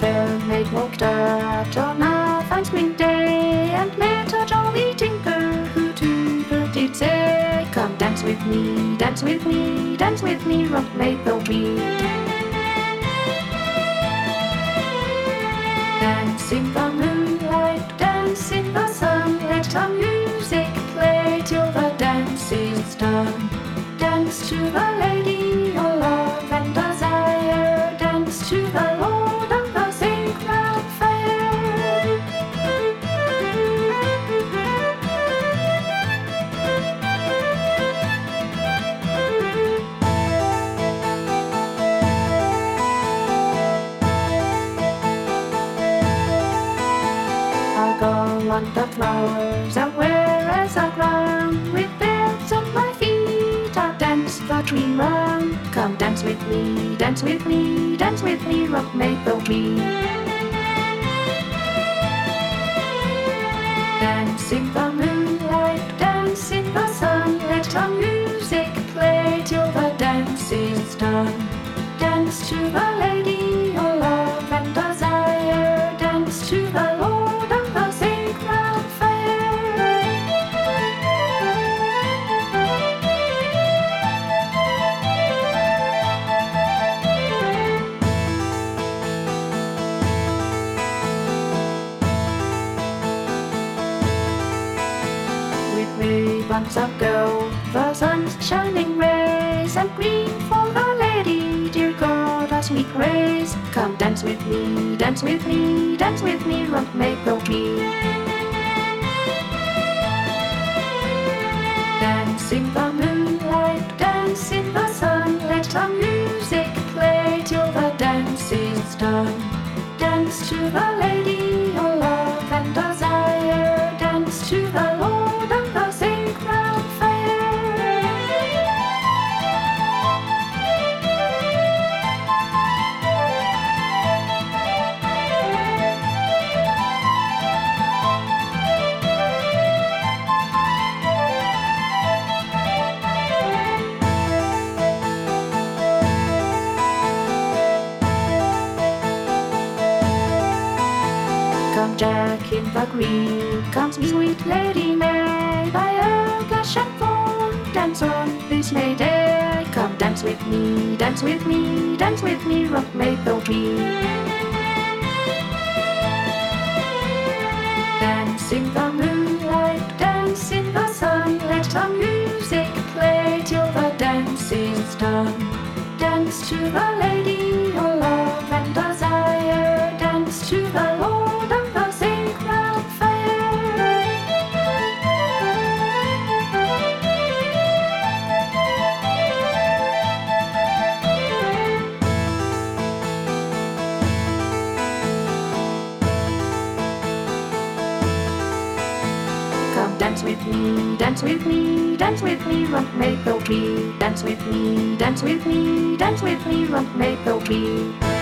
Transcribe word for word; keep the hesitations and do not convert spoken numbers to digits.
fair maid walked out on a fine spring day, and met a jolly tinker who to her did say, "Come dance with me, dance with me, dance with me, rock maple tree." Dance in the moonlight, dance in the sun, let the music play till the dance is done. Dance to the lady of love and desire, dance to the Lord of the sacred fire. I'll go on the flowers and where as a crown, with bells on my feet I'll dance the tree round. Come dance with me, dance with me, dance with me, rock maple tree. Dance in the moonlight, dance in the sun, let the music play till the dance is done. Dance to the lady of love and desire, dance to the Lord of the sacred fire. With ribbons of gold, the sun's shining rays, and green for the lady, dear God, as we praise. Come dance with me, dance with me, dance with me, rock maple tree. Dance in the moonlight, dance in the sun, let the music play till the dance is done. Dance to the lady of love and desire, dance to the Lord of the sacred fire. Come Jack in the green, comes sweet Lady May, by a gash and foam, dance on this May day. Come dance with me, dance with me, dance with me, rock maple tree. Dance in the moonlight, dance in the sun, let the music play till the dance is done. Dance to the lady of love and desire, dance to the Lord of the sacred fire. Come dance with me, dance with me, dance with me, rock maple tree. Dance with me, dance with me, dance with me, rock maple tree.